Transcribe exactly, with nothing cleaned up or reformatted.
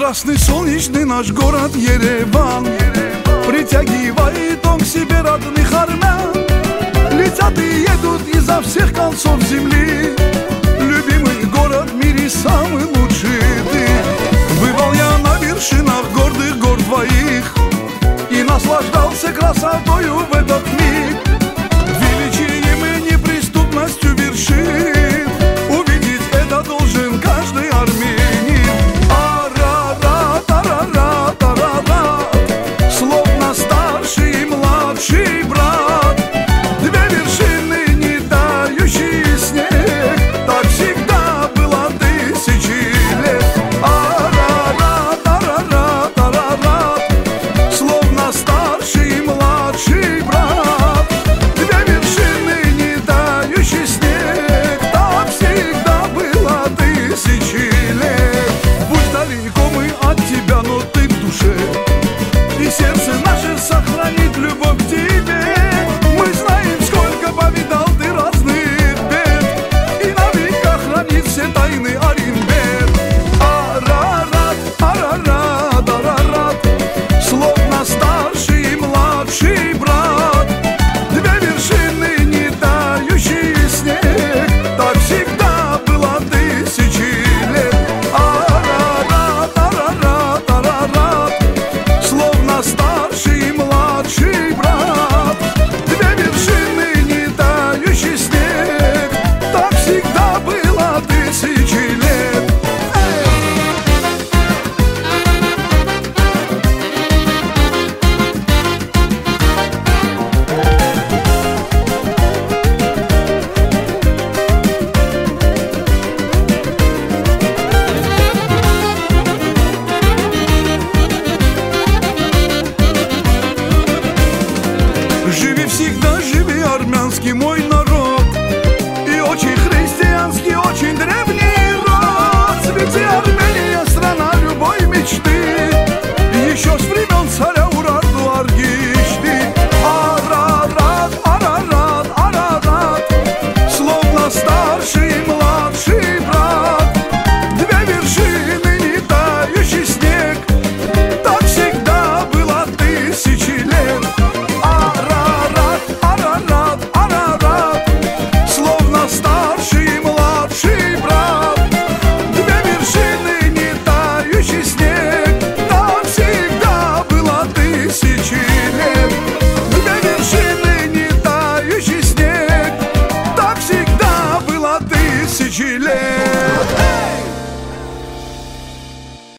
Прекрасный солнечный наш город Ереван притягивает он к себе родных армян. Летят и едут изо всех концов земли. Любимый город в мире самый лучший ты. Бывал я на вершинах гордых гор твоих и наслаждался красотою в этот миг. Величием и неприступностью вершин увидеть это должен каждый армянин. Арарат, арарат, арарат, словно старший и младший брат. Две вершины, не тающие снег, так всегда было тысячи лет. Арарат, арарат, арарат, словно старший и младший брат. Две вершины, не тающий снег, так всегда было тысячи лет. Будь далеко мы от тебя, но ты в душе, и сердце наше сохранит любовь к тебе. Мы знаем, сколько повидал ты разных бед, и на века хранит все тайны Оренбет. Арарат, арарат, арарат, словно старший и младший брат. Две вершины, не тающие снег, так всегда было тысячи лет. Арарат, арарат, арарат, словно старший и младший брат. Две вершины, не тающий снег, так всегда было тысячи лет. Живи всегда, живи, армянский мой народ, и очень христианский, очень древний род. Цвети, Армения, страна любой мечты, еще с времен царя Ураду Аргишты. Арарат, арарат, арарат, словно старший и младший брат. Две вершины, не тающий снег, так всегда было тысячи лет. Арарат, арарат, арарат, словно старший и младший брат. Две вершины, не тающий снег, так всегда было тысячи лет. Две вершины, не тающий снег, так всегда было тысячи лет.